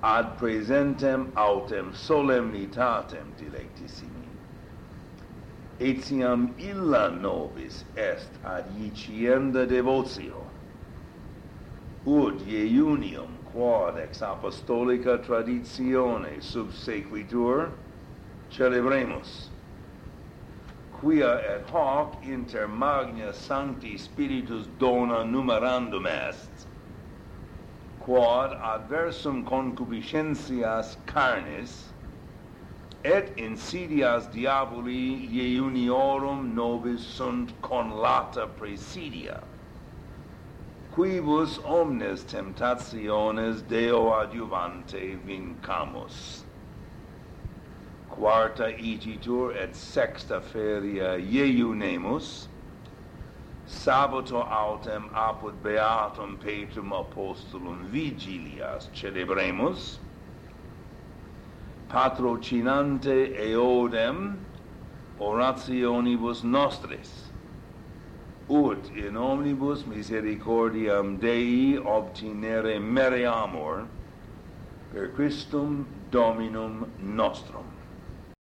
ad presentem autem solemnitatem dilectissimi, etiam illa nobis est ad icienda devotio, ut iunium quod ex apostolica traditione subsequitur celebremus, quia et hoc inter magna sancti spiritus dona numerandum est, quod adversum concupiscentias carnis et insidias diaboli iuniorum nobis sunt conlata praesidia, quibus omnes temptationes Deo adjuvante vincamus. Quarta igitur et sexta feria iunemus, Sabato autem apud beatum Petrum apostolum vigilias celebremus, patrocinante eodem orationibus nostris, ut in omnibus misericordiam Dei obtinere mereamur per Christum Dominum nostrum.